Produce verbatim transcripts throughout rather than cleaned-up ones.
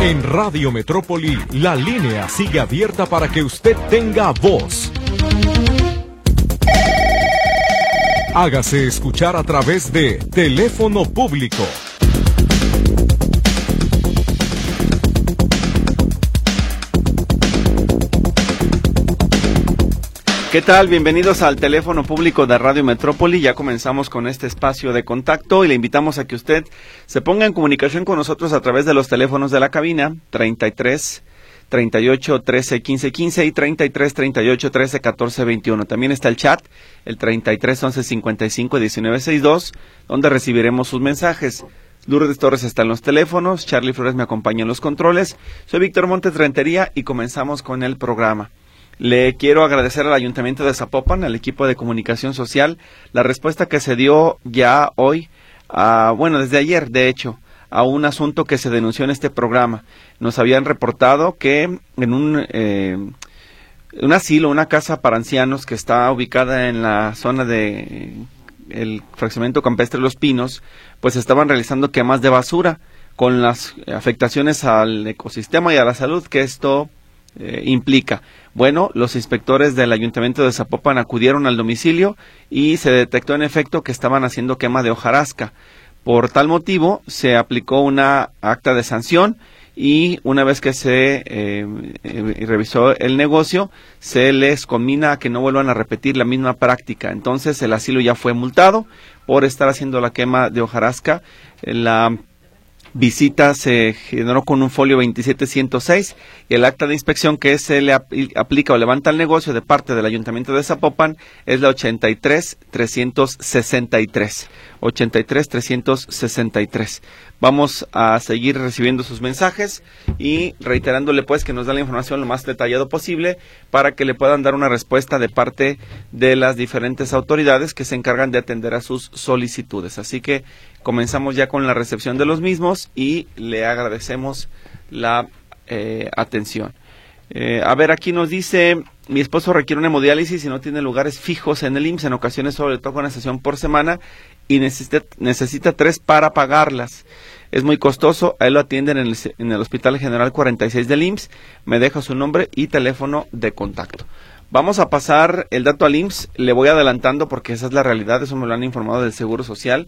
En Radio Metrópoli, la línea sigue abierta para que usted tenga voz. Hágase escuchar a través de teléfono público. ¿Qué tal? Bienvenidos al teléfono público de Radio Metrópoli. Ya comenzamos con este espacio de contacto y le invitamos a que usted se ponga en comunicación con nosotros a través de los teléfonos de la cabina treinta y tres, treinta y ocho, trece, quince, quince y treinta y tres, treinta y ocho, trece, catorce, veintiuno. También está el chat, el treinta y tres, once, cincuenta y cinco, diecinueve, sesenta y dos, donde recibiremos sus mensajes. Lourdes Torres está en los teléfonos, Charlie Flores me acompaña en los controles. Soy Víctor Montes Rentería y comenzamos con el programa. Le quiero agradecer al Ayuntamiento de Zapopan, al equipo de comunicación social, la respuesta que se dio ya hoy, a, bueno, desde ayer, de hecho, a un asunto que se denunció en este programa. Nos habían reportado que en un, eh, un asilo, una casa para ancianos que está ubicada en la zona de el fraccionamiento campestre Los Pinos, pues estaban realizando quemas de basura con las afectaciones al ecosistema y a la salud que esto Eh, implica. Bueno, los inspectores del Ayuntamiento de Zapopan acudieron al domicilio y se detectó en efecto que estaban haciendo quema de hojarasca. Por tal motivo, se aplicó una acta de sanción y una vez que se eh, eh, revisó el negocio, se les conmina a que no vuelvan a repetir la misma práctica. Entonces, el asilo ya fue multado por estar haciendo la quema de hojarasca. La visita se generó con un folio veintisiete ciento seis y el acta de inspección que se le ap aplica o levanta al negocio de parte del Ayuntamiento de Zapopan es la ochenta y tres, trescientos sesenta y tres. ochenta y tres, trescientos sesenta y tres. Vamos a seguir recibiendo sus mensajes y reiterándole pues que nos da la información lo más detallado posible para que le puedan dar una respuesta de parte de las diferentes autoridades que se encargan de atender a sus solicitudes. Así que comenzamos ya con la recepción de los mismos y le agradecemos la eh, atención. Eh, a ver, aquí nos dice, mi esposo requiere una hemodiálisis y no tiene lugares fijos en el I M S S, en ocasiones solo le toca una sesión por semana y necesita, necesita tres para pagarlas. Es muy costoso, a él lo atienden en el, en el Hospital General cuarenta y seis del I M S S, me deja su nombre y teléfono de contacto. Vamos a pasar el dato al I M S S, le voy adelantando porque esa es la realidad, eso me lo han informado del Seguro Social.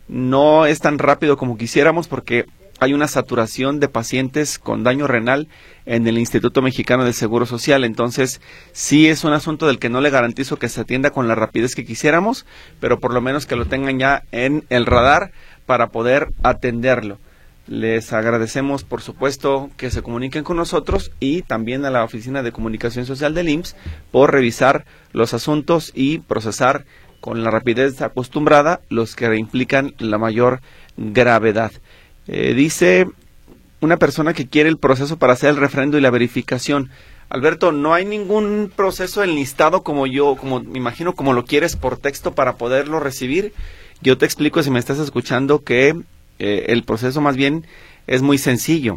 No es tan rápido como quisiéramos porque hay una saturación de pacientes con daño renal en el Instituto Mexicano del Seguro Social, entonces sí es un asunto del que no le garantizo que se atienda con la rapidez que quisiéramos, pero por lo menos que lo tengan ya en el radar para poder atenderlo. Les agradecemos, por supuesto, que se comuniquen con nosotros y también a la Oficina de Comunicación Social del I M S S por revisar los asuntos y procesar con la rapidez acostumbrada los que implican la mayor gravedad. Eh, dice una persona que quiere el proceso para hacer el refrendo y la verificación. Alberto, no hay ningún proceso enlistado como yo, como me imagino como lo quieres por texto para poderlo recibir. Yo te explico si me estás escuchando que eh, el proceso más bien es muy sencillo.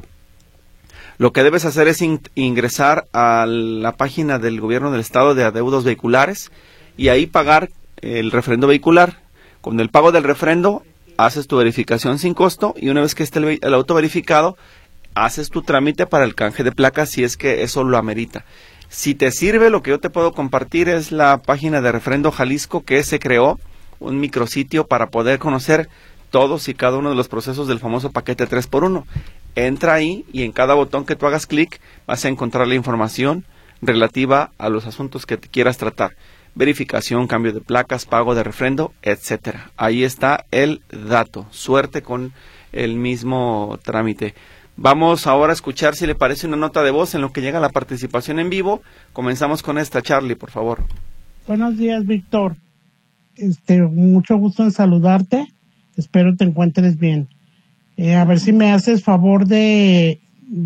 Lo que debes hacer es in ingresar a la página del Gobierno del Estado de Adeudos Vehiculares y ahí pagar el refrendo vehicular. Con el pago del refrendo haces tu verificación sin costo y una vez que esté el, el auto verificado, haces tu trámite para el canje de placas si es que eso lo amerita. Si te sirve, lo que yo te puedo compartir es la página de Refrendo Jalisco que se creó, un micrositio para poder conocer todos y cada uno de los procesos del famoso paquete tres por uno. Entra ahí y en cada botón que tú hagas clic vas a encontrar la información relativa a los asuntos que te quieras tratar. Verificación, cambio de placas, pago de refrendo, etcétera. Ahí está el dato. Suerte con el mismo trámite. Vamos ahora a escuchar si le parece una nota de voz en lo que llega la participación en vivo. Comenzamos con esta, Charlie, por favor. Buenos días, Víctor. Este, mucho gusto en saludarte. Espero te encuentres bien. Eh, a ver si me haces favor de,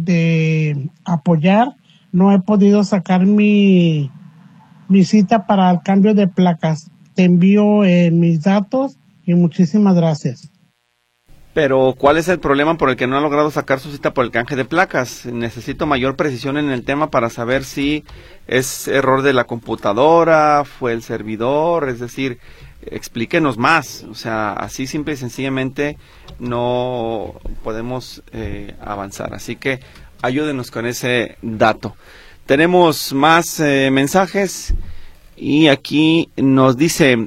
de apoyar. No he podido sacar mi... mi cita para el cambio de placas. Te envío eh, mis datos y muchísimas gracias. Pero, ¿cuál es el problema por el que no ha logrado sacar su cita por el canje de placas? Necesito mayor precisión en el tema para saber si es error de la computadora, fue el servidor, es decir, explíquenos más, o sea, así simple y sencillamente no podemos eh, avanzar, así que ayúdenos con ese dato. Tenemos más eh, mensajes y aquí nos dice,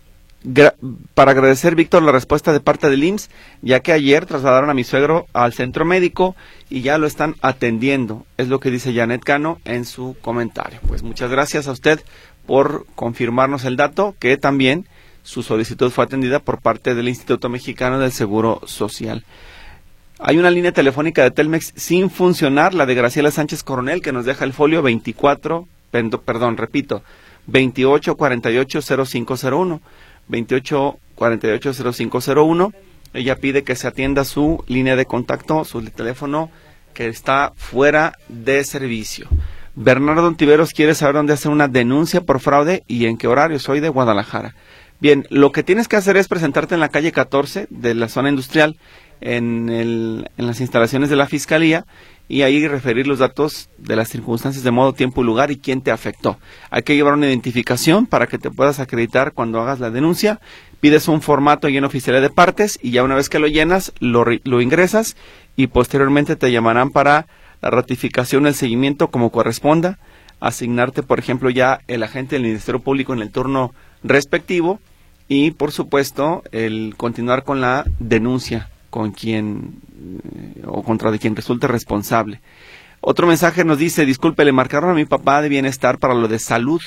para agradecer, Víctor, la respuesta de parte del I M S S, ya que ayer trasladaron a mi suegro al centro médico y ya lo están atendiendo, es lo que dice Janet Cano en su comentario. Pues muchas gracias a usted por confirmarnos el dato, que también su solicitud fue atendida por parte del Instituto Mexicano del Seguro Social. Hay una línea telefónica de Telmex sin funcionar, la de Graciela Sánchez Coronel, que nos deja el folio veinticuatro, perdón, repito, veintiocho cuarenta y ocho cero cinco cero uno, veintiocho cuarenta y ocho cero cinco cero uno. Ella pide que se atienda su línea de contacto, su teléfono que está fuera de servicio. Bernardo Ontiveros quiere saber dónde hacer una denuncia por fraude y en qué horario. Soy de Guadalajara. Bien, lo que tienes que hacer es presentarte en la calle catorce de la zona industrial, en, el, en las instalaciones de la Fiscalía, y ahí referir los datos de las circunstancias de modo, tiempo y lugar y quién te afectó. Hay que llevar una identificación para que te puedas acreditar cuando hagas la denuncia. Pides un formato lleno oficial de partes y ya una vez que lo llenas, lo, lo ingresas y posteriormente te llamarán para la ratificación, el seguimiento como corresponda, asignarte, por ejemplo, ya el agente del Ministerio Público en el turno respectivo y, por supuesto, el continuar con la denuncia con quien eh, o contra de quien resulte responsable. Otro mensaje nos dice, disculpe, le marcaron a mi papá de bienestar para lo de salud.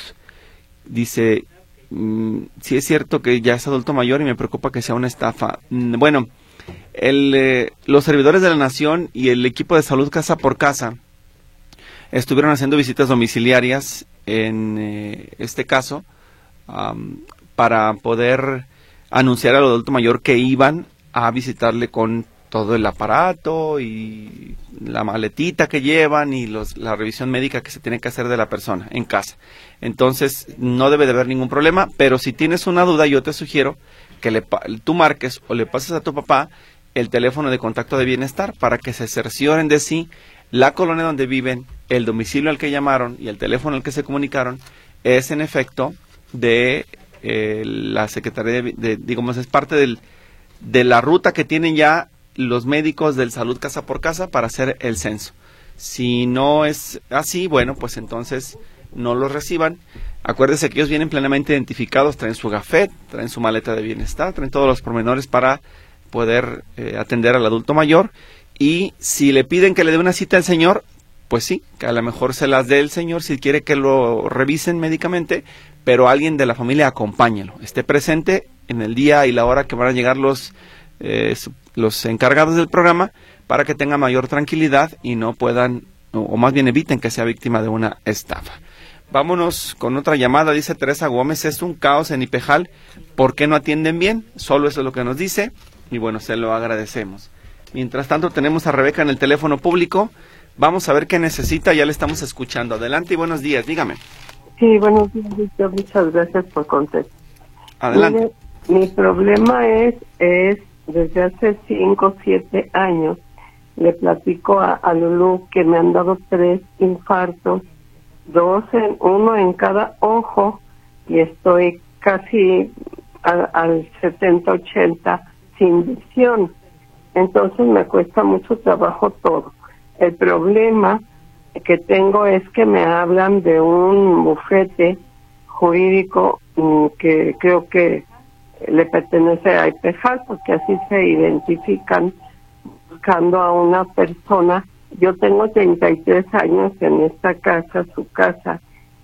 Dice, mmm, sí es cierto que ya es adulto mayor y me preocupa que sea una estafa. Mm, bueno, el, eh, los servidores de la Nación y el equipo de salud casa por casa estuvieron haciendo visitas domiciliarias en eh, este caso um, para poder anunciar al adulto mayor que iban a visitarle con todo el aparato y la maletita que llevan y los, la revisión médica que se tiene que hacer de la persona en casa. Entonces no debe de haber ningún problema, pero si tienes una duda yo te sugiero que le, tú marques o le pases a tu papá el teléfono de contacto de bienestar para que se cercioren de sí la colonia donde viven, el domicilio al que llamaron y el teléfono al que se comunicaron es en efecto de eh, la Secretaría de, de, digamos, es parte del de la ruta que tienen ya los médicos del salud casa por casa para hacer el censo. Si no es así, bueno, pues entonces no los reciban. Acuérdense que ellos vienen plenamente identificados, traen su gafet, traen su maleta de bienestar, traen todos los pormenores para poder eh, atender al adulto mayor. Y si le piden que le dé una cita al señor, pues sí, que a lo mejor se las dé el señor si quiere que lo revisen médicamente, pero alguien de la familia acompáñelo, esté presente en el día y la hora que van a llegar los, eh, los encargados del programa para que tenga mayor tranquilidad y no puedan, o, o más bien eviten que sea víctima de una estafa. Vámonos con otra llamada, dice Teresa Gómez, es un caos en Ipejal, ¿por qué no atienden bien? Solo eso es lo que nos dice y bueno, se lo agradecemos. Mientras tanto tenemos a Rebeca en el teléfono público, vamos a ver qué necesita, ya le estamos escuchando. Adelante y buenos días, dígame. Sí, buenos días, Víctor, muchas gracias por contestar. Adelante. Mire, mi problema es, es desde hace cinco o siete años, le platico a, a Lulú que me han dado tres infartos, dos en, uno en cada ojo, y estoy casi a, al setenta ochenta sin visión. Entonces me cuesta mucho trabajo todo. El problema que tengo es que me hablan de un bufete jurídico mmm, que creo que le pertenece a Ipejal, porque así se identifican buscando a una persona. Yo tengo treinta y tres años en esta casa, su casa,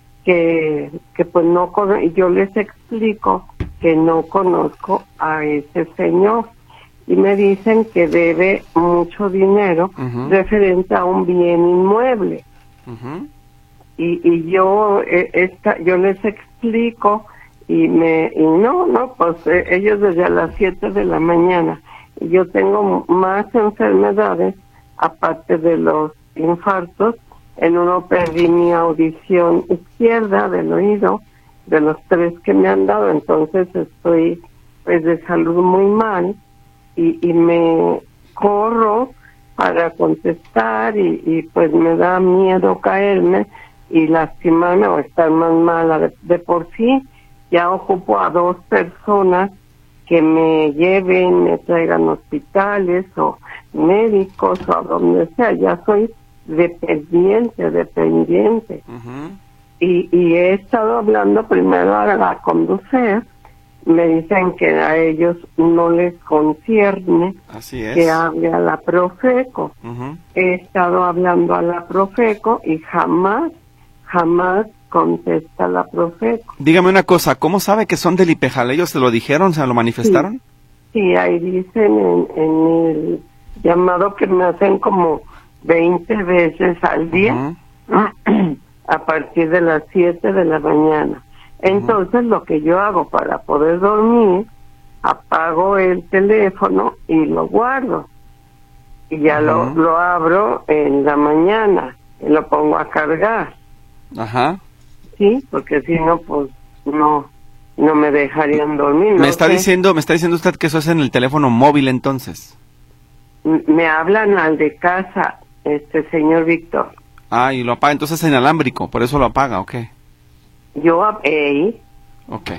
que, que pues no conozco, y yo les explico que no conozco a ese señor. Y me dicen que debe mucho dinero uh-huh. referente a un bien inmueble. Uh-huh. Y, y yo eh, esta, yo les explico y me y no, no, pues eh, ellos desde a las siete de la mañana. Y yo tengo más enfermedades, aparte de los infartos. En uno perdí mi audición izquierda del oído, de los tres que me han dado, entonces estoy pues de salud muy mal. Y, y me corro para contestar y, y pues me da miedo caerme y lastimarme o estar más mala de, de por sí. ya ocupo a dos personas que me lleven, me traigan hospitales o médicos o a donde sea. Ya soy dependiente, dependiente. Uh-huh. Y, y he estado hablando primero a la Conducef. Me dicen que a ellos no les concierne. Así es. Que hable a la Profeco. Uh-huh. He estado hablando a la Profeco y jamás, jamás contesta la Profeco. Dígame una cosa, ¿cómo sabe que son del IPEJAL? ¿Ellos se lo dijeron, se lo manifestaron? Sí, sí, ahí dicen en, en el llamado que me hacen como veinte veces al día, uh-huh. a partir de las siete de la mañana. Entonces, uh-huh. lo que yo hago para poder dormir, apago el teléfono y lo guardo. Y ya uh-huh. lo, lo abro en la mañana y lo pongo a cargar. Ajá. Sí, porque si no, pues no no me dejarían dormir. No me está sé. diciendo, me está diciendo usted que eso es en el teléfono móvil, entonces. M- me hablan al de casa, este señor Víctor. Ah, y lo apaga, entonces es inalámbrico, por eso lo apaga, ¿ok? Yo, eh, Ok.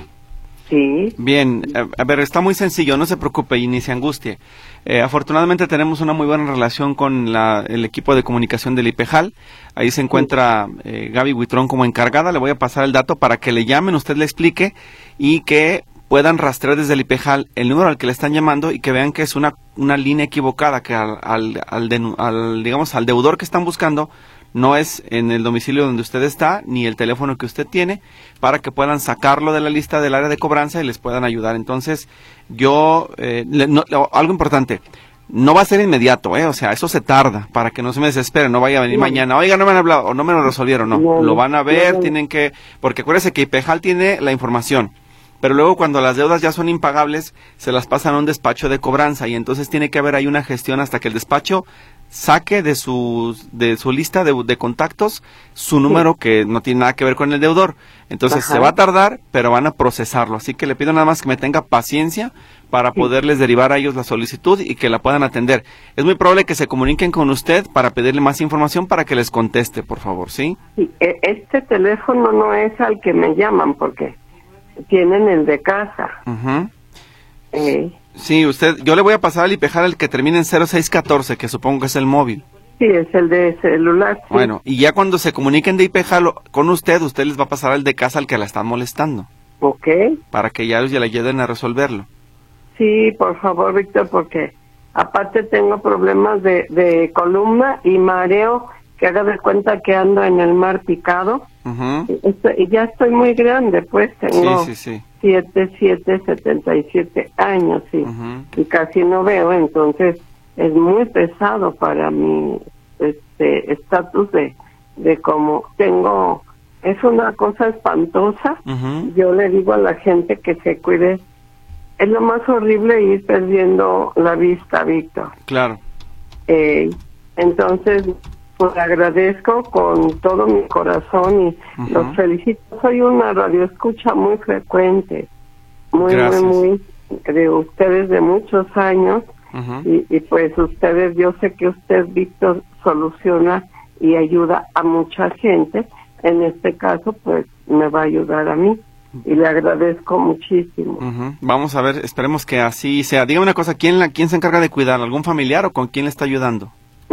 sí. Bien, a, a ver, está muy sencillo, no se preocupe y ni se angustie. Eh, afortunadamente tenemos una muy buena relación con la, el equipo de comunicación del IPEJAL. Ahí se encuentra eh, Gaby Huitrón como encargada. Le voy a pasar el dato para que le llamen, usted le explique y que puedan rastrear desde el IPEJAL el número al que le están llamando y que vean que es una, una línea equivocada, que al, al, al, de, al, digamos, al deudor que están buscando no es en el domicilio donde usted está, ni el teléfono que usted tiene, para que puedan sacarlo de la lista del área de cobranza y les puedan ayudar. Entonces, yo, eh, le, no, algo importante, no va a ser inmediato, ¿eh? O sea, eso se tarda, para que no se me desespere, no vaya a venir no. mañana, oiga, no me han hablado, o no me lo resolvieron, no, no lo van a ver, no, no. tienen que, porque acuérdese que IPEJAL tiene la información, pero luego cuando las deudas ya son impagables, se las pasan a un despacho de cobranza, y entonces tiene que haber ahí una gestión hasta que el despacho saque de su, de su lista de, de contactos su número sí. que no tiene nada que ver con el deudor. Entonces Ajá. se va a tardar, pero van a procesarlo. Así que le pido nada más que me tenga paciencia para sí. poderles derivar a ellos la solicitud y que la puedan atender. Es muy probable que se comuniquen con usted para pedirle más información para que les conteste, por favor, ¿sí? Sí, este teléfono no es al que me llaman porque tienen el de casa. Uh-huh. Eh. Sí, usted, yo le voy a pasar al IPEJAL el que termine en cero seis catorce, que supongo que es el móvil. Sí, es el de celular. Sí. Bueno, y ya cuando se comuniquen de IPEJAL con usted, usted les va a pasar al de casa al que la están molestando. Ok. Para que ya ellos ya le ayuden a resolverlo. Sí, por favor, Víctor, porque aparte tengo problemas de, de columna y mareo, que haga de cuenta que ando en el mar picado. Uh-huh. y, estoy, y ya estoy muy grande, pues tengo... Sí, sí, sí. siete, siete, setenta y siete años, sí, uh-huh. y casi no veo, entonces es muy pesado para mi este estatus de, de como tengo, es una cosa espantosa, uh-huh. yo le digo a la gente que se cuide, es lo más horrible ir perdiendo la vista, Víctor. Claro. Eh, entonces, pues agradezco con todo mi corazón y uh-huh. los felicito. Soy una radioescucha muy frecuente, muy, Gracias. muy, muy de ustedes de muchos años uh-huh. y, y pues ustedes, yo sé que usted, Víctor, soluciona y ayuda a mucha gente. En este caso, pues me va a ayudar a mí y le agradezco muchísimo. Uh-huh. Vamos a ver, esperemos que así sea. Dígame una cosa, ¿quién, la, quién se encarga de cuidar? ¿Algún familiar o con quién le está ayudando?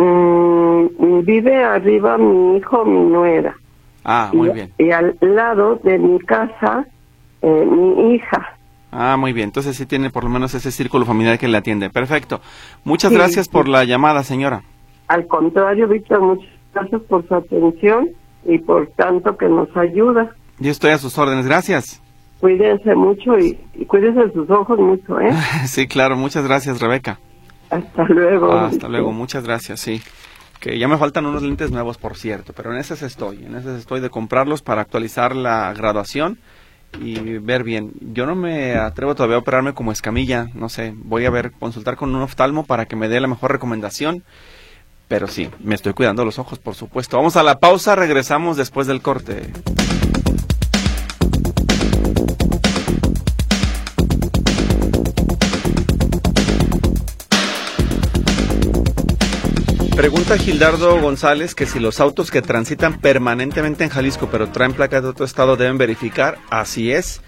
Mm, vive arriba mi hijo, mi nuera. Ah, muy y, bien. Y al lado de mi casa, eh, mi hija. Ah, muy bien. Entonces sí tiene por lo menos ese círculo familiar que le atiende. Perfecto. Muchas sí, gracias sí. por la llamada, señora. Al contrario, Víctor, muchas gracias por su atención y por tanto que nos ayuda. Yo estoy a sus órdenes. Gracias. Cuídense mucho y, y cuídense sus ojos mucho, ¿eh? Sí, claro. Muchas gracias, Rebeca. Hasta luego. Ah, hasta luego. Muchas gracias, sí. Que ya me faltan unos lentes nuevos, por cierto, pero en esas estoy, en esas estoy de comprarlos para actualizar la graduación y ver bien. Yo no me atrevo todavía a operarme como Escamilla, no sé, voy a ver, consultar con un oftalmo para que me dé la mejor recomendación, pero sí, me estoy cuidando los ojos, por supuesto. Vamos a la pausa, regresamos después del corte. Pregunta Gildardo González que si los autos que transitan permanentemente en Jalisco pero traen placas de otro estado deben verificar. Así es.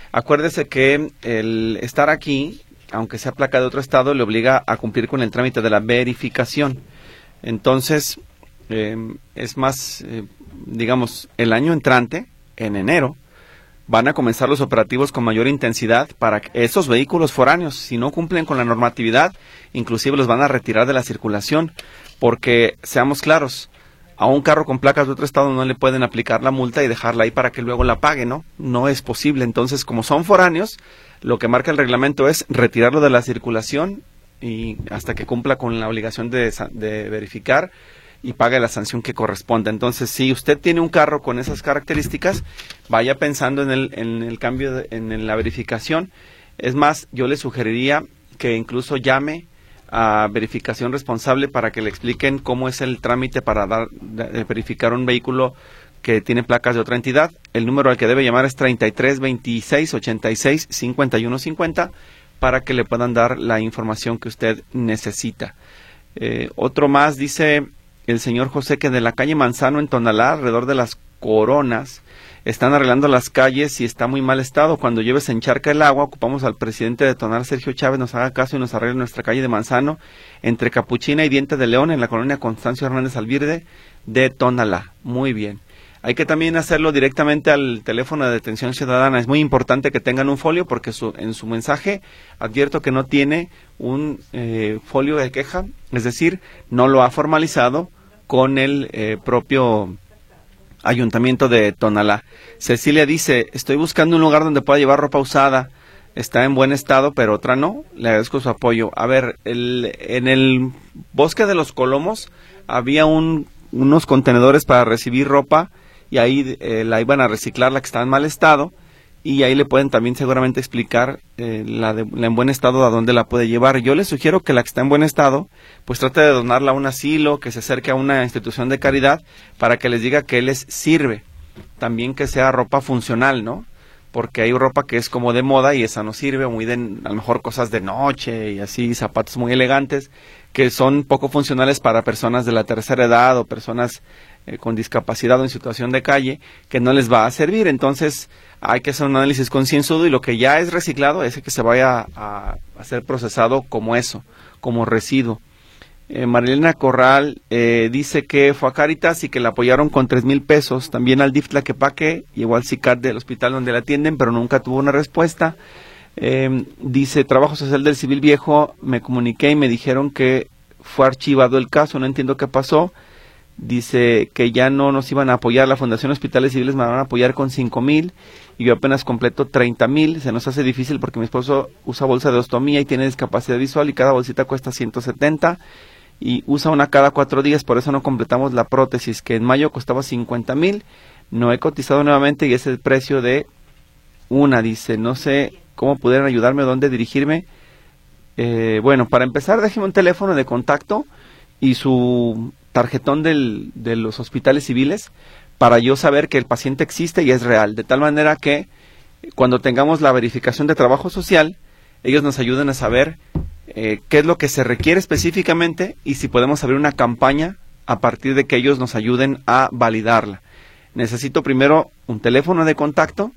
Acuérdese que el estar aquí, aunque sea placa de otro estado, le obliga a cumplir con el trámite de la verificación. Entonces, eh, es más, eh, digamos, el año entrante, en enero, van a comenzar los operativos con mayor intensidad para que esos vehículos foráneos, si no cumplen con la normatividad, inclusive los van a retirar de la circulación, porque, seamos claros, a un carro con placas de otro estado no le pueden aplicar la multa y dejarla ahí para que luego la pague, ¿no? No es posible. Entonces, como son foráneos, lo que marca el reglamento es retirarlo de la circulación y hasta que cumpla con la obligación de, de verificar y pague la sanción que corresponda. Entonces, si usted tiene un carro con esas características, vaya pensando en el, en el cambio, de, en la verificación. Es más, yo le sugeriría que incluso llame a verificación responsable para que le expliquen cómo es el trámite para dar de verificar un vehículo que tiene placas de otra entidad. El número al que debe llamar es treinta y tres, veintiséis, ochenta y seis, cincuenta y uno cincuenta para que le puedan dar la información que usted necesita. Eh, otro más, dice el señor José, que de la calle Manzano en Tonalá, alrededor de las Coronas, están arreglando las calles y está muy mal estado. Cuando llueve se encharca el agua. Ocupamos al presidente de Tonalá, Sergio Chávez, nos haga caso y nos arregle nuestra calle de Manzano entre Capuchina y Diente de León en la colonia Constancio Hernández Alvirde de Tonalá. Muy bien. Hay que también hacerlo directamente al teléfono de detención ciudadana. Es muy importante que tengan un folio porque su, en su mensaje advierto que no tiene un eh, folio de queja, es decir, no lo ha formalizado con el eh, propio Ayuntamiento de Tonalá. Cecilia dice, estoy buscando un lugar donde pueda llevar ropa usada, está en buen estado, pero otra no. Le agradezco su apoyo. A ver, el, en el Bosque de los Colomos había un, unos contenedores para recibir ropa y ahí eh, la iban a reciclar, la que está en mal estado, y ahí le pueden también seguramente explicar eh, la, de, la en buen estado a dónde la puede llevar. Yo le sugiero que la que está en buen estado, pues trate de donarla a un asilo, que se acerque a una institución de caridad para que les diga que les sirve. También que sea ropa funcional, ¿no? Porque hay ropa que es como de moda y esa no sirve, muy de, a lo mejor cosas de noche y así, zapatos muy elegantes, que son poco funcionales para personas de la tercera edad o personas eh, con discapacidad o en situación de calle, que no les va a servir. Entonces hay que hacer un análisis concienzudo y lo que ya es reciclado es que se vaya a, a ser procesado como eso, como residuo. Eh, Marilena Corral eh, dice que fue a Cáritas y que la apoyaron con tres mil pesos, también al D I F Tlaquepaque, llegó al CICAT del hospital donde la atienden, pero nunca tuvo una respuesta. Eh, dice, Trabajo Social del Civil Viejo, me comuniqué y me dijeron que fue archivado el caso, no entiendo qué pasó. Dice que ya no nos iban a apoyar, la Fundación Hospitales Civiles me van a apoyar con cinco mil y yo apenas completo treinta mil, se nos hace difícil porque mi esposo usa bolsa de ostomía y tiene discapacidad visual y cada bolsita cuesta ciento setenta y usa una cada cuatro días, por eso no completamos la prótesis, que en mayo costaba cincuenta mil, no he cotizado nuevamente y es el precio de una, dice, no sé cómo pudieran ayudarme, dónde dirigirme. Eh, bueno, para empezar, déjeme un teléfono de contacto y su tarjetón del, de los hospitales civiles para yo saber que el paciente existe y es real, de tal manera que cuando tengamos la verificación de trabajo social, ellos nos ayuden a saber eh, qué es lo que se requiere específicamente y si podemos abrir una campaña a partir de que ellos nos ayuden a validarla. Necesito primero un teléfono de contacto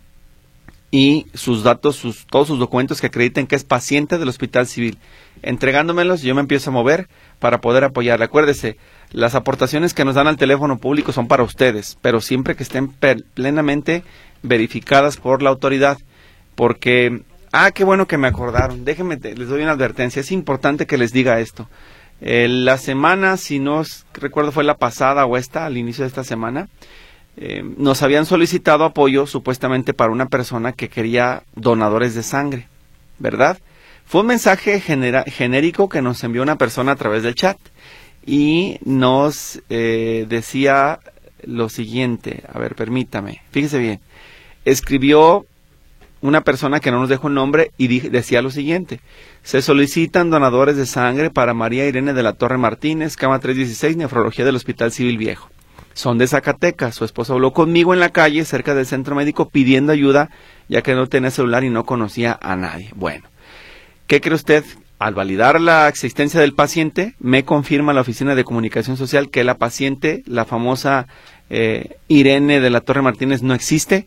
y sus datos, sus, todos sus documentos que acrediten que es paciente del hospital civil. Entregándomelos, yo me empiezo a mover para poder apoyarle. Acuérdese, las aportaciones que nos dan al teléfono público son para ustedes, pero siempre que estén plenamente verificadas por la autoridad, porque, ah, qué bueno que me acordaron, déjenme, les doy una advertencia, es importante que les diga esto. Eh, la semana, si no recuerdo fue la pasada o esta, al inicio de esta semana, Eh, nos habían solicitado apoyo supuestamente para una persona que quería donadores de sangre, ¿verdad? Fue un mensaje genera genérico que nos envió una persona a través del chat y nos eh, decía lo siguiente, a ver, permítame, fíjese bien, escribió una persona que no nos dejó el nombre y decía lo siguiente: se solicitan donadores de sangre para María Irene de la Torre Martínez, cama trescientos dieciséis, nefrología del Hospital Civil Viejo. Son de Zacatecas, su esposo habló conmigo en la calle cerca del centro médico pidiendo ayuda ya que no tenía celular y no conocía a nadie. Bueno, ¿qué cree usted? Al validar la existencia del paciente, me confirma la Oficina de Comunicación Social que la paciente, la famosa eh, Irene de la Torre Martínez, no existe.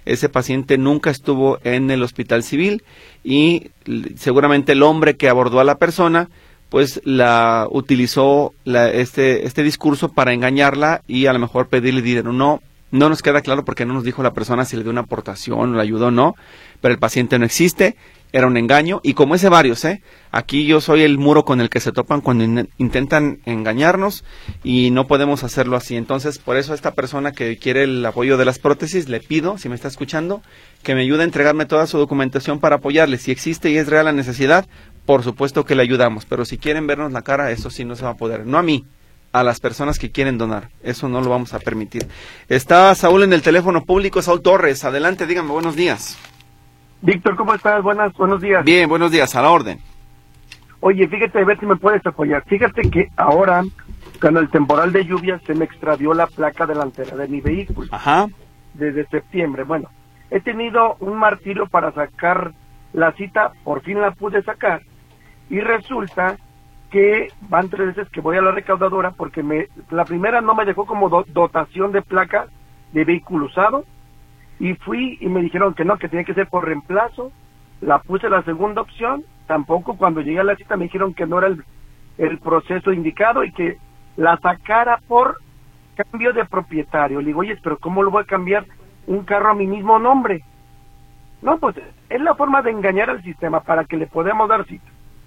ese paciente nunca estuvo en el hospital civil y seguramente el hombre que abordó a la persona pues la utilizó la, este este discurso para engañarla y a lo mejor pedirle dinero. No, no nos queda claro porque no nos dijo la persona si le dio una aportación, le ayudó o no, pero el paciente no existe, era un engaño y como ese varios, ¿eh? Aquí yo soy el muro con el que se topan cuando in intentan engañarnos y no podemos hacerlo así. Entonces, por eso esta persona que quiere el apoyo de las prótesis, le pido, si me está escuchando, que me ayude a entregarme toda su documentación para apoyarle. Si existe y es real la necesidad, por supuesto que le ayudamos, pero si quieren vernos la cara, eso sí no se va a poder. No a mí, a las personas que quieren donar. Eso no lo vamos a permitir. Está Saúl en el teléfono público, Saúl Torres. Adelante, dígame, buenos días. Víctor, ¿cómo estás? Buenas, buenos días. Bien, buenos días, a la orden. Oye, fíjate, a ver si me puedes apoyar. Fíjate que ahora, con el temporal de lluvia, se me extravió la placa delantera de mi vehículo. Ajá. Desde septiembre. Bueno, he tenido un martirio para sacar la cita, por fin la pude sacar. Y resulta que van tres veces que voy a la recaudadora porque me la primera no me dejó como do, dotación de placa de vehículo usado y fui y me dijeron que no, que tenía que ser por reemplazo. La puse la segunda opción, tampoco. Cuando llegué a la cita me dijeron que no era el, el proceso indicado y que la sacara por cambio de propietario. Le digo, oye, pero ¿cómo lo voy a cambiar un carro a mi mismo nombre? No, pues es la forma de engañar al sistema para que le podamos dar cita.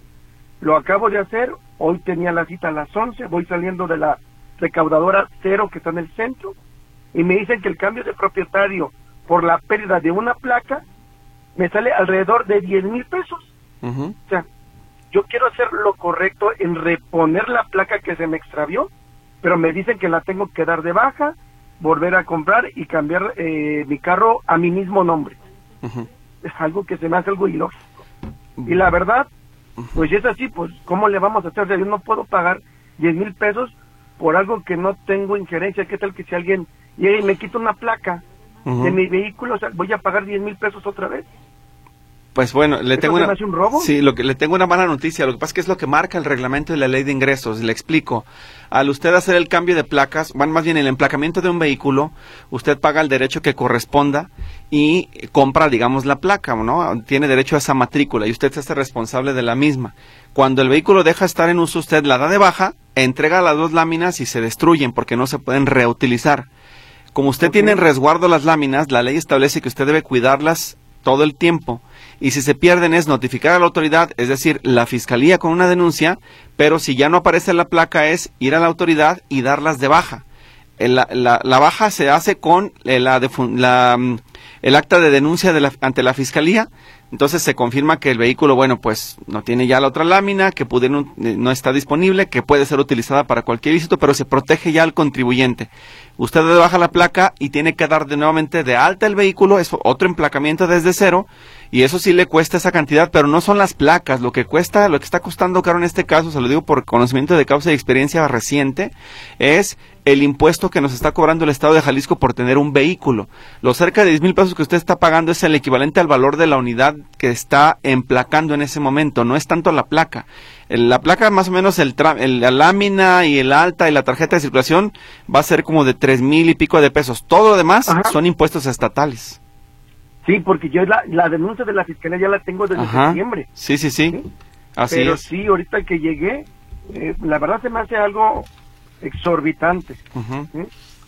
Lo acabo de hacer, hoy tenía la cita a las once, voy saliendo de la recaudadora cero que está en el centro, y me dicen que el cambio de propietario por la pérdida de una placa me sale alrededor de diez mil pesos. Uh-huh. O sea, yo quiero hacer lo correcto en reponer la placa que se me extravió, pero me dicen que la tengo que dar de baja, volver a comprar y cambiar eh, mi carro a mi mismo nombre. Uh-huh. Es algo que se me hace algo ilógico. Uh-huh. Y la verdad, pues si es así, pues ¿cómo le vamos a hacer? O sea, yo no puedo pagar diez mil pesos por algo que no tengo injerencia. ¿Qué tal que si alguien llega y me quita una placa uh-huh. de mi vehículo, o sea, voy a pagar diez mil pesos otra vez? Pues bueno, le tengo una... ¿Me hace un robo? Sí, lo que le tengo una mala noticia. Lo que pasa es que es lo que marca el reglamento de la ley de ingresos. Le explico. Al usted hacer el cambio de placas, bueno, más bien el emplacamiento de un vehículo, usted paga el derecho que corresponda y compra, digamos, la placa, ¿no? Tiene derecho a esa matrícula y usted se hace responsable de la misma. Cuando el vehículo deja de estar en uso, usted la da de baja, entrega las dos láminas y se destruyen porque no se pueden reutilizar. Como usted okay. tiene en resguardo las láminas, la ley establece que usted debe cuidarlas todo el tiempo. Y si se pierden es notificar a la autoridad, es decir, la fiscalía con una denuncia, pero si ya no aparece la placa es ir a la autoridad y darlas de baja. La, la, la baja se hace con la, la, el acta de denuncia de la, ante la fiscalía. Entonces se confirma que el vehículo, bueno, pues no tiene ya la otra lámina, que pudieron, no está disponible, que puede ser utilizada para cualquier ilícito, pero se protege ya al contribuyente. Usted de baja la placa y tiene que dar de nuevamente de alta el vehículo, es otro emplacamiento desde cero, y eso sí le cuesta esa cantidad, pero no son las placas, lo que cuesta, lo que está costando caro en este caso, se lo digo por conocimiento de causa y experiencia reciente, es el impuesto que nos está cobrando el Estado de Jalisco por tener un vehículo. Los cerca de diez mil pesos que usted está pagando es el equivalente al valor de la unidad que está emplacando en ese momento, no es tanto la placa. La placa más o menos, el, el la lámina y el alta y la tarjeta de circulación va a ser como de tres mil y pico de pesos. Todo lo demás Ajá. son impuestos estatales. Sí, porque yo la, la denuncia de la fiscalía ya la tengo desde Ajá. septiembre. Sí, sí, sí, ¿sí? Así Pero es. sí, ahorita que llegué, eh, la verdad se me hace algo exorbitante. Uh-huh. ¿Sí?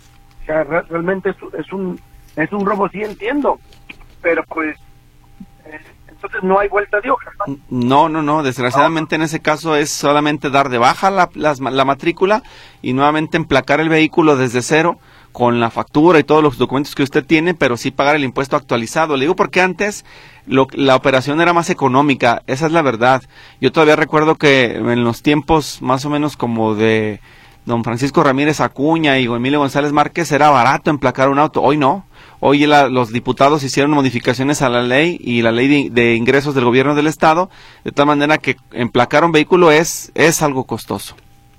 O sea, re realmente es, es un es un robo, sí entiendo, pero pues eh, entonces no hay vuelta de hoja, ¿no? No, no, no, desgraciadamente no. En ese caso es solamente dar de baja la, la, la matrícula y nuevamente emplacar el vehículo desde cero con la factura y todos los documentos que usted tiene, pero sí pagar el impuesto actualizado. Le digo porque antes lo, la operación era más económica, esa es la verdad. Yo todavía recuerdo que en los tiempos más o menos como de don Francisco Ramírez Acuña y Emilio González Márquez era barato emplacar un auto. Hoy no. Hoy la, los diputados hicieron modificaciones a la ley y la ley de, de ingresos del gobierno del estado, de tal manera que emplacar un vehículo es, es algo costoso.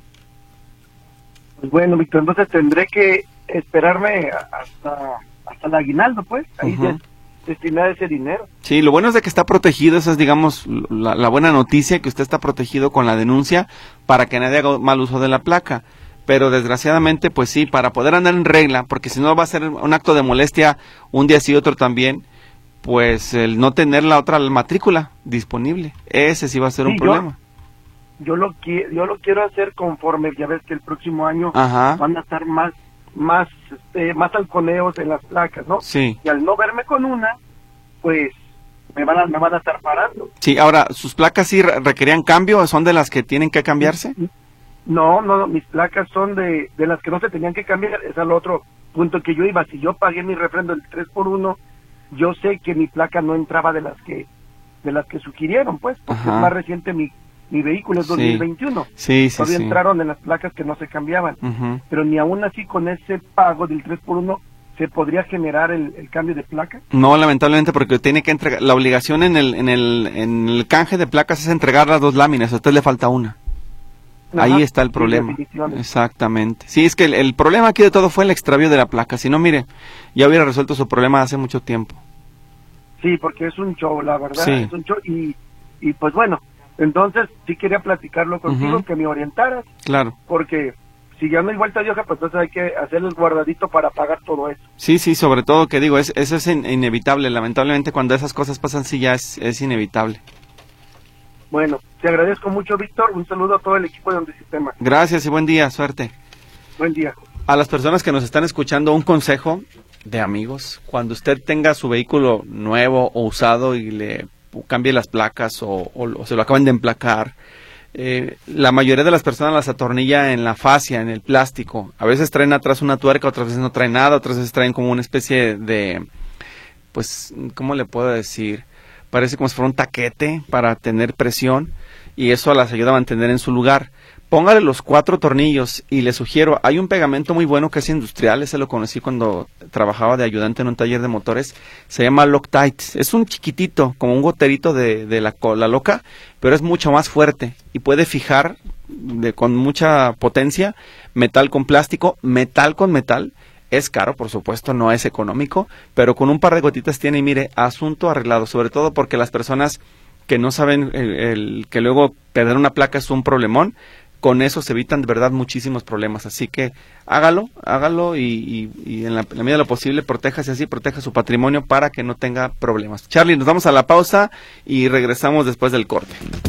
Pues bueno, Víctor, entonces tendré que esperarme hasta, hasta el aguinaldo, pues, ahí uh-huh. de, destinar ese dinero. Sí, lo bueno es de que está protegido, esa es, digamos, la, la buena noticia, que usted está protegido con la denuncia para que nadie haga mal uso de la placa. pero desgraciadamente, pues sí, para poder andar en regla, porque si no va a ser un acto de molestia un día sí otro también, pues el no tener la otra matrícula disponible, ese sí va a ser sí, un problema. Yo, yo lo qui- yo lo quiero hacer conforme, ya ves que el próximo año Ajá. van a estar más más este, más halconeos en las placas, ¿no? Sí. Y al no verme con una, pues me van a me van a estar parando. Sí, ahora, ¿sus placas sí re- requerían cambio o son de las que tienen que cambiarse? No, no, no, mis placas son de, de las que no se tenían que cambiar, es al otro punto que yo iba. Si yo pagué mi refrendo el tres por uno, yo sé que mi placa no entraba de las que de las que sugirieron, pues, porque Ajá. es más reciente mi, mi vehículo, es Sí. dos mil veintiuno. Sí, sí, Todavía sí. entraron en las placas que no se cambiaban. Ujú. Pero ni aún así con ese pago del tres por uno se podría generar el, el cambio de placa. No, lamentablemente, porque tiene que entregar, la obligación en el, en el, en el canje de placas es entregar las dos láminas, a usted le falta una. Ahí Ajá, está el sí, problema. definitivamente. Exactamente. Sí, es que el, el problema aquí de todo fue el extravío de la placa. Si no, mire, ya hubiera resuelto su problema hace mucho tiempo. Sí, porque es un show, la verdad, Sí. es un show. Y, y pues bueno, entonces sí quería platicarlo contigo, Ujú. que me orientaras, Claro. porque si ya no hay vuelta de hoja, pues entonces hay que hacer el guardadito para pagar todo eso. Sí, sí, sobre todo que digo, es, eso es in- inevitable. Lamentablemente cuando esas cosas pasan, sí ya es, es inevitable. Bueno, te agradezco mucho, Víctor. Un saludo a todo el equipo de Donde Sistema. Gracias y buen día, suerte. Buen día. A las personas que nos están escuchando, un consejo de amigos: cuando usted tenga su vehículo nuevo o usado y le cambie las placas o, o, o se lo acaban de emplacar, eh, la mayoría de las personas las atornilla en la fascia, en el plástico. A veces traen atrás una tuerca, otras veces no traen nada, otras veces traen como una especie de, pues, ¿cómo le puedo decir? Parece como si fuera un taquete para tener presión, y eso las ayuda a mantener en su lugar. Póngale los cuatro tornillos y le sugiero, hay un pegamento muy bueno que es industrial, ese lo conocí cuando trabajaba de ayudante en un taller de motores, se llama Loctite, es un chiquitito, como un goterito de, de la cola loca, pero es mucho más fuerte y puede fijar de, con mucha potencia metal con plástico, metal con metal. Es caro, por supuesto, no es económico, pero con un par de gotitas tiene, y mire, asunto arreglado, sobre todo porque las personas que no saben el, el, que luego perder una placa es un problemón, con eso se evitan de verdad muchísimos problemas, así que hágalo, hágalo y, y, y en, la, en la medida de lo posible protéjase así, proteja su patrimonio para que no tenga problemas. Charlie, nos vamos a la pausa y regresamos después del corte.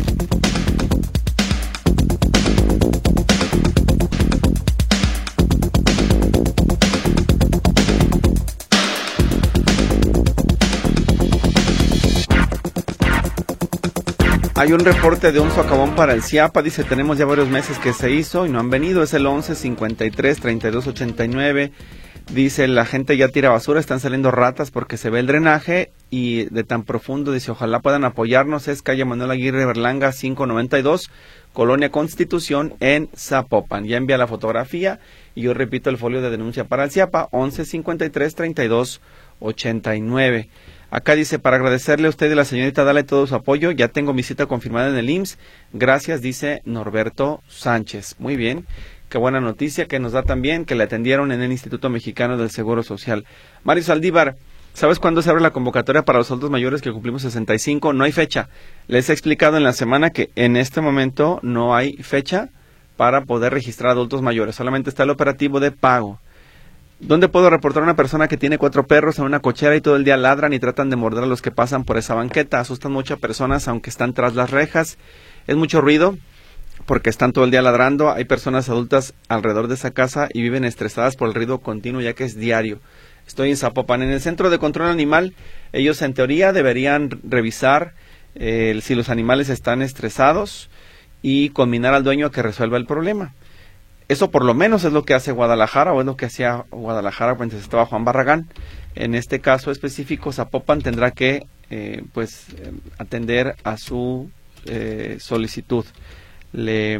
Hay un reporte de un socavón para el CIAPA, dice, tenemos ya varios meses que se hizo y no han venido, es el once cincuenta y tres treinta y dos ochenta y nueve, dice, la gente ya tira basura, están saliendo ratas porque se ve el drenaje y de tan profundo, dice, ojalá puedan apoyarnos, es calle Manuel Aguirre Berlanga quinientos noventa y dos, Colonia Constitución en Zapopan. Ya envía la fotografía y yo repito el folio de denuncia para el CIAPA, once cincuenta y tres treinta y dos ochenta y nueve. Acá dice, para agradecerle a usted y a la señorita Dale todo su apoyo, ya tengo mi cita confirmada en el I M S S, gracias, dice Norberto Sánchez. Muy bien, qué buena noticia que nos da también, que le atendieron en el Instituto Mexicano del Seguro Social. Mario Saldívar, ¿sabes cuándo se abre la convocatoria para los adultos mayores que cumplimos sesenta y cinco? No hay fecha. Les he explicado en la semana que en este momento no hay fecha para poder registrar adultos mayores, solamente está el operativo de pago. ¿Dónde puedo reportar a una persona que tiene cuatro perros en una cochera y todo el día ladran y tratan de morder a los que pasan por esa banqueta? Asustan mucho a personas aunque están tras las rejas. Es mucho ruido porque están todo el día ladrando. Hay personas adultas alrededor de esa casa y viven estresadas por el ruido continuo ya que es diario. Estoy en Zapopan, en el Centro de Control Animal. Ellos en teoría deberían revisar eh, si los animales están estresados y combinar al dueño a que resuelva el problema. Eso por lo menos es lo que hace Guadalajara, o es lo que hacía Guadalajara cuando estaba Juan Barragán. En este caso específico, Zapopan tendrá que eh, pues eh, atender a su eh, solicitud. Le,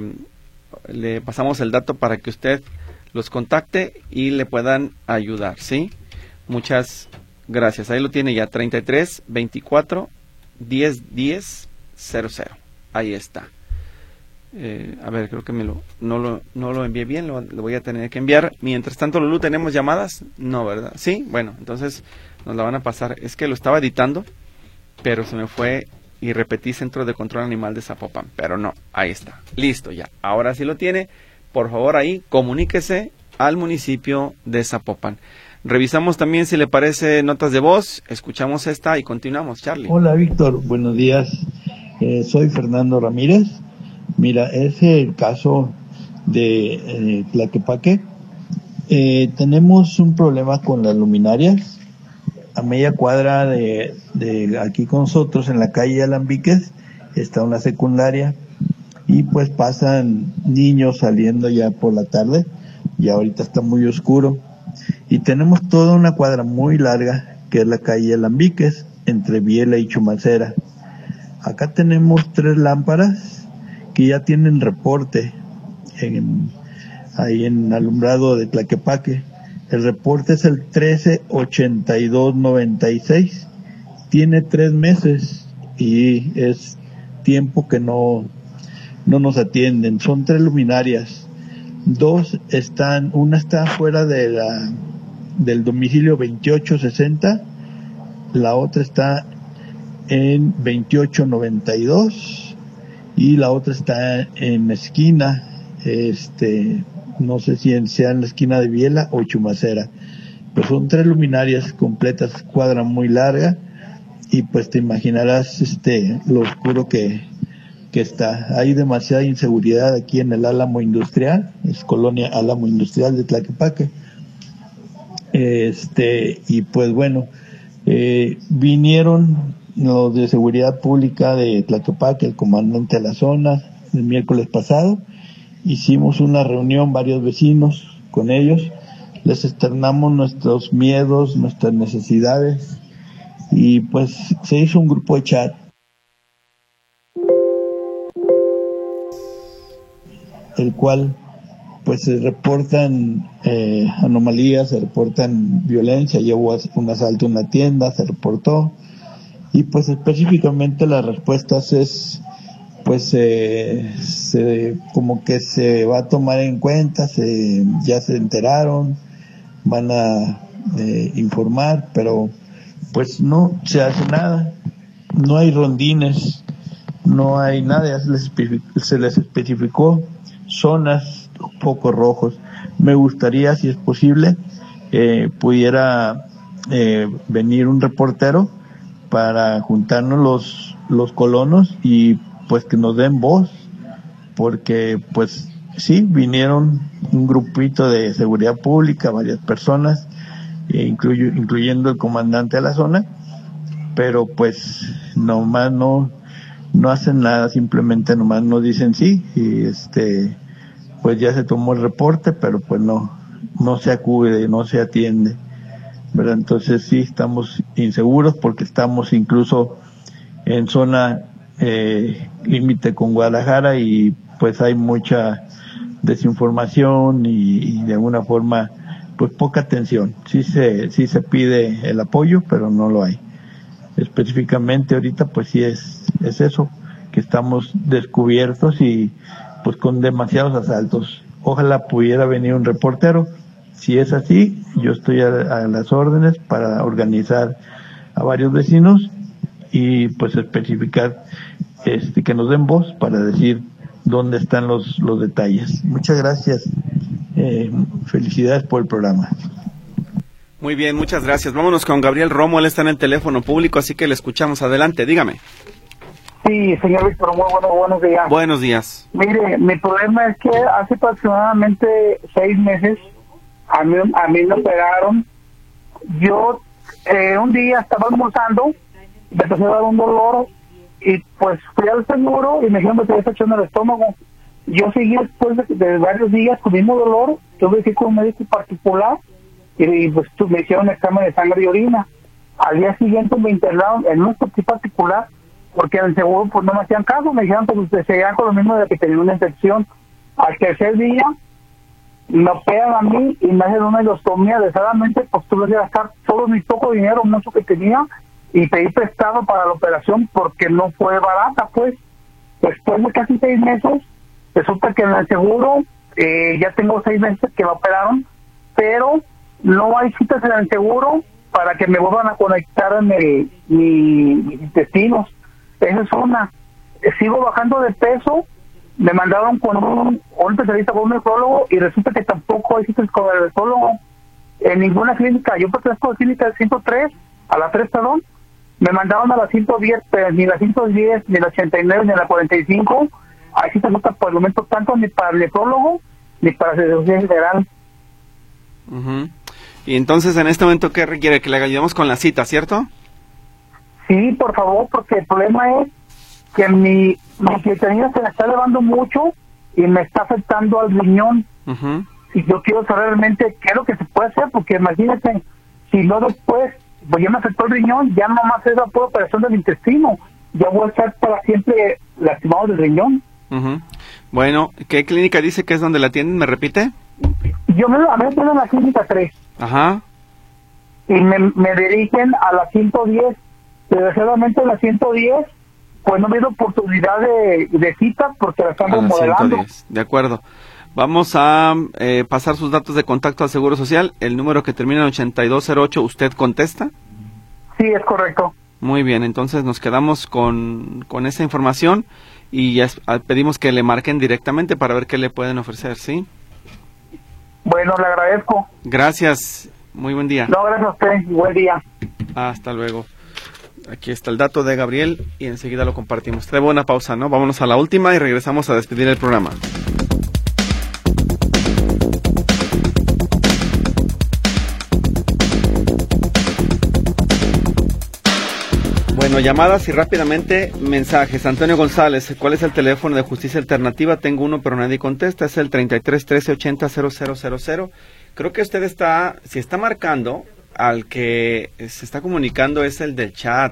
le pasamos el dato para que usted los contacte y le puedan ayudar, ¿sí? Muchas gracias. Ahí lo tiene ya, treinta y tres veinticuatro diez diez cero cero. Ahí está. Eh, a ver, creo que me lo, no, lo, no lo envié bien, lo, lo voy a tener que enviar. Mientras tanto, Lulú, ¿tenemos llamadas? No, ¿verdad? Sí, bueno, entonces nos la van a pasar. Es que lo estaba editando, pero se me fue y repetí Centro de Control Animal de Zapopan, pero no, ahí está, listo ya. Ahora sí lo tiene por favor ahí comuníquese al municipio de Zapopan. Revisamos también si le parece notas de voz, escuchamos esta y continuamos, Charlie. Hola Víctor, buenos días, eh, soy Fernando Ramírez. Mira, es el caso de eh, Tlaquepaque. Eh, tenemos un problema con las luminarias. A media cuadra de, de aquí con nosotros, en la calle Alambiques, está una secundaria y pues pasan niños saliendo ya por la tarde y ahorita está muy oscuro. Y tenemos toda una cuadra muy larga que es la calle Alambiques, entre Biela y Chumacera. Acá tenemos tres lámparas que ya tienen reporte en, ahí en alumbrado de Tlaquepaque. El reporte es el trece ochenta y dos noventa y seis. Tiene tres meses y es tiempo que no, no nos atienden. Son tres luminarias. Dos están, una está fuera de la, del domicilio veintiocho sesenta, la otra está en veintiocho noventa y dos y la otra está en esquina, este, no sé si en, sea en la esquina de Biela o Chumacera. Pues son tres luminarias completas, cuadra muy larga, y pues te imaginarás este lo oscuro que, que está. Hay demasiada inseguridad aquí en el Álamo Industrial, es colonia Álamo Industrial de Tlaquepaque. Este, y pues bueno, eh, vinieron los de seguridad pública de Tlaquepaque, el comandante de la zona, el miércoles pasado. Hicimos una reunión, varios vecinos con ellos, les externamos nuestros miedos, nuestras necesidades, y pues se hizo un grupo de chat. El cual pues se reportan eh, anomalías, se reportan violencia, llevó un asalto a una tienda, se reportó, y pues específicamente las respuestas es pues eh, se, como que se va a tomar en cuenta, se, ya se enteraron, van a eh, informar, pero pues no se hace nada, no hay rondines, no hay nada, ya se les, se les especificó zonas, focos rojos. Me gustaría, si es posible, eh, pudiera eh, venir un reportero para juntarnos los, los colonos y pues que nos den voz, porque pues sí, vinieron un grupito de seguridad pública, varias personas, incluyo, incluyendo el comandante de la zona, pero pues nomás no, no hacen nada, simplemente nomás nos dicen sí, y este, pues ya se tomó el reporte, pero pues no, no se acude, no se atiende, ¿verdad? Entonces sí estamos inseguros porque estamos incluso en zona eh, límite con Guadalajara y pues hay mucha desinformación y, y de alguna forma pues poca atención. Sí se, sí se pide el apoyo, pero no lo hay. Específicamente ahorita pues sí es, es eso, que estamos descubiertos y pues con demasiados asaltos. Ojalá pudiera venir un reportero. Si es así, yo estoy a, a las órdenes para organizar a varios vecinos y pues especificar este que nos den voz para decir dónde están los, los detalles. Muchas gracias. Eh, felicidades por el programa. Muy bien, muchas gracias. Vámonos con Gabriel Romo, él está en el teléfono público, así que le escuchamos. Adelante, dígame. Sí, señor Víctor, muy bueno, buenos días. Buenos días. Mire, mi problema es que hace aproximadamente seis meses a mí, a mí me operaron. Yo eh, un día estaba almorzando, me empezó a dar un dolor y pues fui al seguro y me dijeron que tenía infección en el estómago. Yo seguí después de, de varios días con el mismo dolor, tuve que ir con un médico particular y, y pues me hicieron examen de sangre y orina. Al día siguiente me internaron en un hospital particular porque en el seguro pues no me hacían caso, me dijeron que ustedes seguían con lo mismo de que tenía una infección. Al tercer día me operan a mí y me hacen una endoscopia. Desgraciadamente pues tuve que gastar todo mi poco dinero, mucho que tenía, y pedí prestado para la operación porque no fue barata. Pues después de casi seis meses resulta que en el seguro eh, ya tengo seis meses que me operaron, pero no hay citas en el seguro para que me vuelvan a conectar en el, mi, mis intestinos. Esa es una. Sigo bajando de peso me mandaron con un, un especialista, con un nefrólogo, y resulta que tampoco hay citas con el nefrólogo en ninguna clínica. Yo pertenezco a la clínica ciento tres, a la tres, perdón, me mandaron a la ciento diez, pero ni la ciento diez, ni la ochenta y nueve, ni la cuarenta y cinco, hay citas por el momento tanto ni para el nefrólogo, ni para la cirugía general. Uh-huh. Y entonces, en este momento, ¿qué requiere? Que le ayudemos con la cita, ¿cierto? Sí, por favor, porque el problema es que mi, mi creatinina se me está elevando mucho y me está afectando al riñón. Uh-huh. Y yo quiero saber realmente qué es lo que se puede hacer, porque imagínate, si no después, pues ya me afectó el riñón, ya nomás es la pura operación del intestino, ya voy a estar para siempre lastimado del riñón. Uh-huh. Bueno, ¿qué clínica dice que es donde la atienden? ¿Me repite? Yo me, a mí me ponen en la clínica tres. Ajá. Y me, me dirigen a la ciento diez. Desgraciadamente en la ciento diez, pues no me dio oportunidad de, de cita porque la están remodelando. De acuerdo. Vamos a eh, pasar sus datos de contacto al Seguro Social. El número que termina en ochenta y dos cero ocho, ¿usted contesta? Sí, es correcto. Muy bien, entonces nos quedamos con, con esa información y ya es, pedimos que le marquen directamente para ver qué le pueden ofrecer, ¿sí? Bueno, le agradezco. Gracias, muy buen día. No, gracias a usted, buen día. Hasta luego. Aquí está el dato de Gabriel y enseguida lo compartimos. Trae buena pausa, ¿no? Vámonos a la última y regresamos a despedir el programa. Bueno, llamadas y rápidamente mensajes. Antonio González, ¿cuál es el teléfono de Justicia Alternativa? Tengo uno, pero nadie contesta. Es el treinta y tres, trece, ochenta, cero cero cero cero. Creo que usted está, si está marcando, al que se está comunicando es el del chat.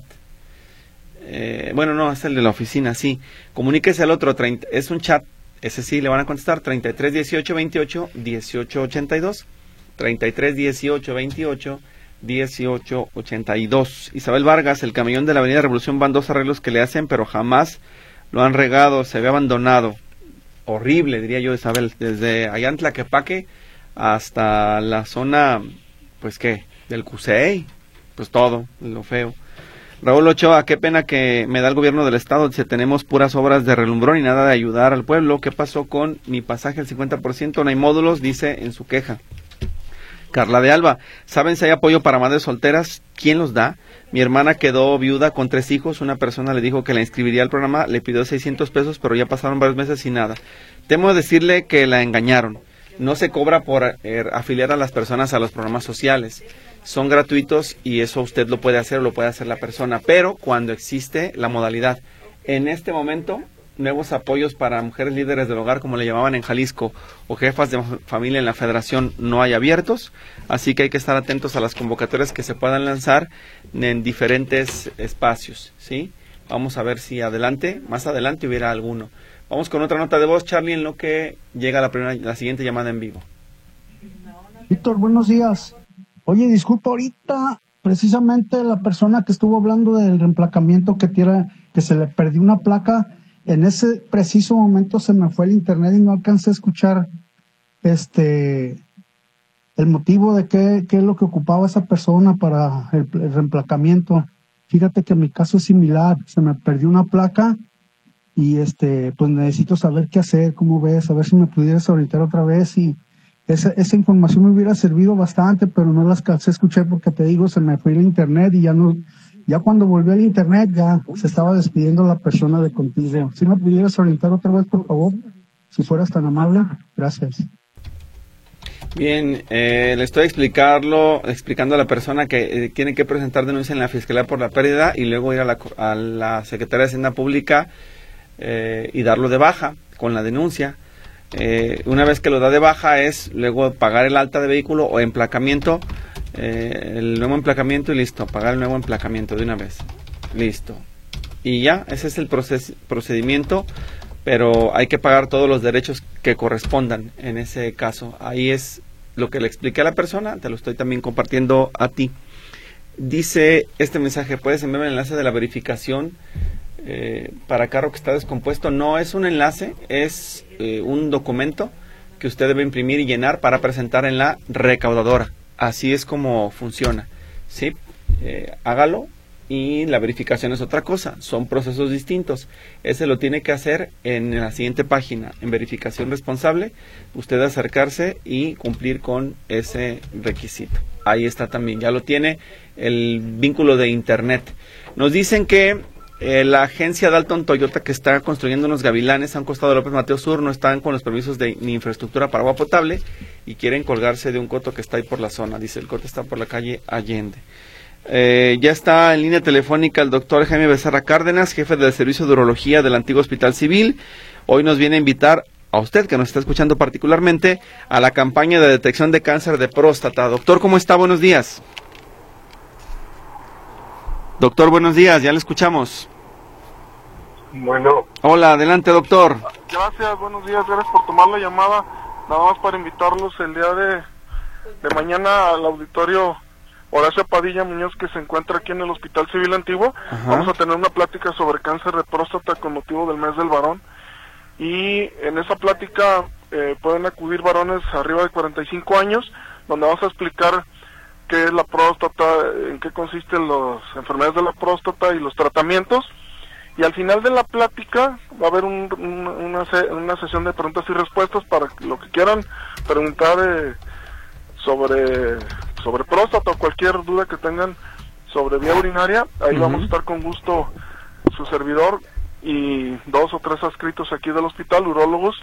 Eh, bueno, no, es el de la oficina, sí. Comuníquese al otro, treinta, es un chat, ese sí le van a contestar, treinta y tres, dieciocho, veintiocho, dieciocho, ochenta y dos. treinta y tres, dieciocho, veintiocho, dieciocho, ochenta y dos. Isabel Vargas, el camión de la Avenida Revolución, van dos arreglos que le hacen, pero jamás lo han regado, se ve abandonado. Horrible, diría yo, Isabel, desde allá en Tlaquepaque hasta la zona, pues qué, del Cusey, pues todo, lo feo. Raúl Ochoa, qué pena que me da el gobierno del estado, dice, tenemos puras obras de relumbrón y nada de ayudar al pueblo. ¿Qué pasó con mi pasaje al cincuenta por ciento? No hay módulos, dice en su queja. Carla de Alba, ¿saben si hay apoyo para madres solteras? ¿Quién los da? Mi hermana quedó viuda con tres hijos, una persona le dijo que la inscribiría al programa, le pidió seiscientos pesos, pero ya pasaron varios meses y nada. Temo decirle que la engañaron. No se cobra por eh, afiliar a las personas a los programas sociales. Son gratuitos y eso usted lo puede hacer, lo puede hacer la persona, pero cuando existe la modalidad. En este momento, nuevos apoyos para mujeres líderes del hogar, como le llamaban en Jalisco, o jefas de familia en la federación, no hay abiertos, así que hay que estar atentos a las convocatorias que se puedan lanzar en diferentes espacios, ¿sí? Vamos a ver si adelante, más adelante hubiera alguno. Vamos con otra nota de voz, Charlie, en lo que llega la primera, la siguiente llamada en vivo. Víctor, buenos días. Oye, disculpa, ahorita precisamente la persona que estuvo hablando del reemplacamiento que tiene, que se le perdió una placa, en ese preciso momento se me fue el internet y no alcancé a escuchar este el motivo de qué, qué es lo que ocupaba esa persona para el, el reemplacamiento. Fíjate que mi caso es similar, se me perdió una placa y este pues necesito saber qué hacer, cómo ves, a ver si me pudieras orientar otra vez. Y esa, esa información me hubiera servido bastante, pero no las alcancé a escuchar porque te digo, se me fue el internet y ya no, ya cuando volví al internet ya se estaba despidiendo la persona de contigo. Si me pudieras orientar otra vez, por favor, si fueras tan amable, gracias. Bien, eh, le estoy explicarlo, explicando a la persona que eh, tiene que presentar denuncia en la Fiscalía por la pérdida y luego ir a la, a la Secretaría de Hacienda Pública eh, y darlo de baja con la denuncia. Eh, una vez que lo da de baja es luego pagar el alta de vehículo o emplacamiento, eh, el nuevo emplacamiento y listo, pagar el nuevo emplacamiento de una vez, listo. Y ya, ese es el proces, procedimiento, pero hay que pagar todos los derechos que correspondan en ese caso. Ahí es lo que le expliqué a la persona, te lo estoy también compartiendo a ti. Dice este mensaje, ¿puedes enviarme el enlace de la verificación eh, para carro que está descompuesto? No es un enlace, es eh, un documento que usted debe imprimir y llenar para presentar en la recaudadora. Así es como funciona, ¿sí? Eh, hágalo, y la verificación es otra cosa, son procesos distintos. Ese lo tiene que hacer en la siguiente página, en verificación responsable, usted acercarse y cumplir con ese requisito. Ahí está también, ya lo tiene el vínculo de internet. Nos dicen que eh, la agencia Dalton Toyota, que está construyendo unos gavilanes a un costado de López Mateos Sur, no están con los permisos de ni infraestructura para agua potable y quieren colgarse de un coto que está ahí por la zona. Dice, el coto está por la calle Allende. Eh, ya está en línea telefónica el doctor Jaime Becerra Cárdenas, jefe del Servicio de Urología del antiguo Hospital Civil. Hoy nos viene a invitar a usted, que nos está escuchando particularmente, a la campaña de detección de cáncer de próstata. Doctor, ¿cómo está? Buenos días. Doctor, buenos días, ya le escuchamos. Bueno. Hola, adelante, doctor. Gracias, buenos días, gracias por tomar la llamada. Nada más para invitarlos el día de, de mañana al auditorio Horacio Padilla Muñoz, que se encuentra aquí en el Hospital Civil Antiguo. Ajá. Vamos a tener una plática sobre cáncer de próstata con motivo del mes del varón. Y en esa plática eh, pueden acudir varones arriba de cuarenta y cinco años, donde vamos a explicar qué es la próstata, en qué consisten las enfermedades de la próstata y los tratamientos. Y al final de la plática va a haber un, un, una, una sesión de preguntas y respuestas para lo que quieran preguntar eh, sobre... sobre próstata o cualquier duda que tengan sobre vía urinaria. Ahí uh-huh. vamos a estar con gusto su servidor y dos o tres adscritos aquí del hospital, urólogos,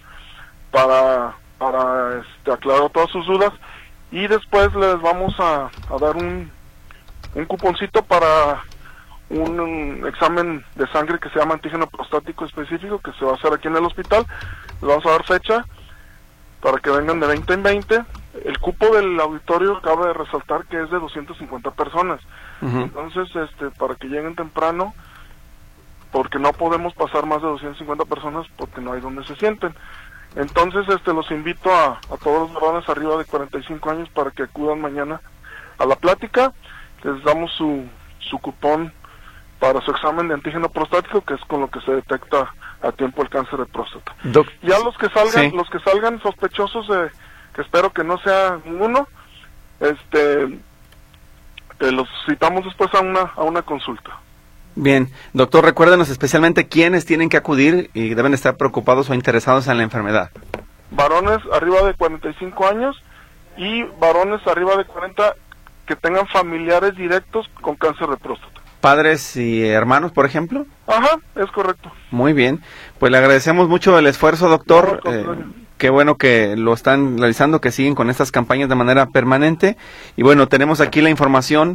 para para este, aclarar todas sus dudas, y después les vamos a, a dar un, un cuponcito para un, un examen de sangre que se llama antígeno prostático específico, que se va a hacer aquí en el hospital. Les vamos a dar fecha para que vengan de veinte en veinte. El cupo del auditorio cabe de resaltar que es de doscientas cincuenta personas. Uh-huh. Entonces, este, para que lleguen temprano, porque no podemos pasar más de doscientas cincuenta personas porque no hay donde se sienten. Entonces, este, los invito a, a todos los varones arriba de cuarenta y cinco años para que acudan mañana a la plática. Les damos su, su cupón para su examen de antígeno prostático, que es con lo que se detecta a tiempo el cáncer de próstata. Doc, ya los que salgan, sí. los que salgan sospechosos, eh, que espero que no sea ninguno, este, eh, los citamos después a una a una consulta. Bien, doctor, recuérdenos especialmente quiénes tienen que acudir y deben estar preocupados o interesados en la enfermedad. Varones arriba de cuarenta y cinco años y varones arriba de cuarenta que tengan familiares directos con cáncer de próstata. ¿Padres y hermanos, por ejemplo? Ajá, es correcto. Muy bien, pues le agradecemos mucho el esfuerzo, doctor. No, eh, qué bueno que lo están realizando, que siguen con estas campañas de manera permanente. Y bueno, tenemos aquí la información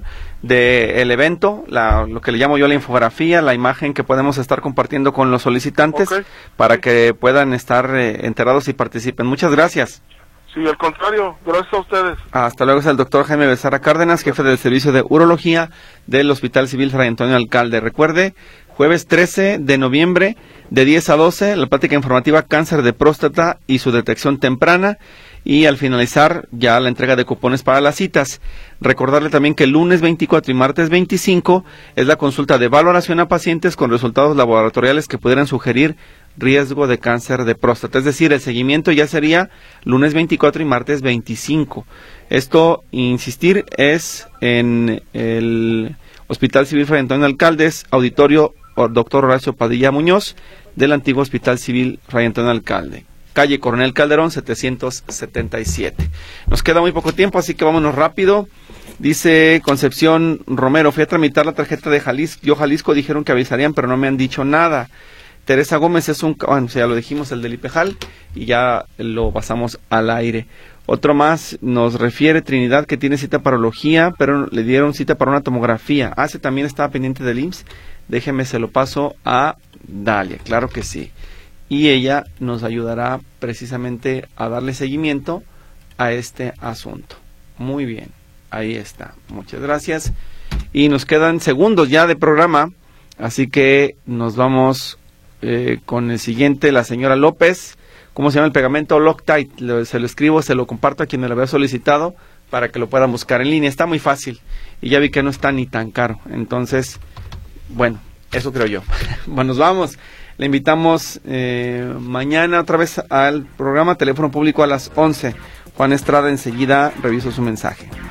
del evento, la, lo que le llamo yo la infografía, la imagen que podemos estar compartiendo con los solicitantes, okay, para sí. que puedan estar eh, enterados y participen. Muchas gracias. Sí, al contrario, gracias a ustedes. Hasta luego, es el doctor Jaime Becerra Cárdenas, jefe del Servicio de Urología del Hospital Civil Fray Antonio Alcalde. Recuerde, jueves trece de noviembre, de diez a doce, la plática informativa Cáncer de Próstata y su detección temprana. Y al finalizar, ya la entrega de cupones para las citas. Recordarle también que el lunes veinticuatro y martes veinticinco es la consulta de valoración a pacientes con resultados laboratoriales que pudieran sugerir riesgo de cáncer de próstata. Es decir, el seguimiento ya sería lunes veinticuatro y martes veinticinco. Esto, insistir, es en el Hospital Civil Fray Antonio Alcaldes, auditorio doctor Horacio Padilla Muñoz, del antiguo Hospital Civil Fray Antonio Alcalde, calle Coronel Calderón setecientos setenta y siete. Nos queda muy poco tiempo, así que vámonos rápido. Dice Concepción Romero, fui a tramitar la tarjeta de Jalisco, yo Jalisco dijeron que avisarían, pero no me han dicho nada. Teresa Gómez es un, bueno, ya lo dijimos, el del IPEJAL, y ya lo pasamos al aire. Otro más nos refiere Trinidad, que tiene cita para urología, pero le dieron cita para una tomografía. Ah, ese también estaba pendiente del I M S S. Déjeme, se lo paso a Dalia, claro que sí. Y ella nos ayudará precisamente a darle seguimiento a este asunto. Muy bien, ahí está. Muchas gracias. Y nos quedan segundos ya de programa, así que nos vamos eh, con el siguiente, la señora López. ¿Cómo se llama el pegamento? Loctite. Se lo escribo, se lo comparto a quien me lo había solicitado para que lo puedan buscar en línea. Está muy fácil y ya vi que no está ni tan caro. Entonces, bueno, eso creo yo. Bueno, nos vamos. Le invitamos eh, mañana otra vez al programa Teléfono Público a las once. Juan Estrada enseguida reviso su mensaje.